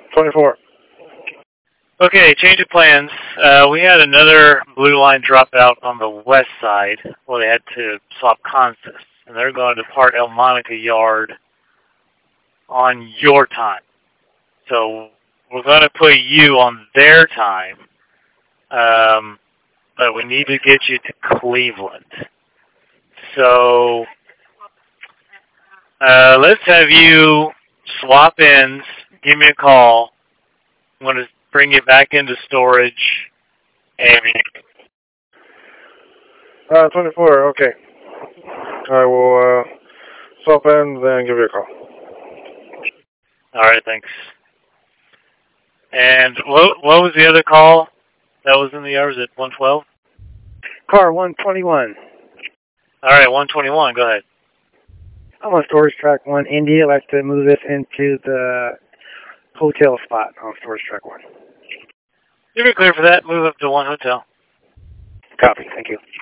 24. Okay, change of plans. We had another blue line dropout on the west side where they had to swap consists, and they're going to depart El Monica Yard on your time. So we're going to put you on their time, but we need to get you to Cleveland. So let's have you swap ends, give me a call. I'm going to bring you back into storage. And 24, okay. I will swap in, then give you a call. all right, thanks. And what was the other call that was in the yard? Was it 112? Car 121. All right, 121, go ahead. I'm on storage track 1 Indy. I'd like to move this into the hotel spot on storage track 1. You're clear for that. Move up to 1 hotel. Copy. Thank you.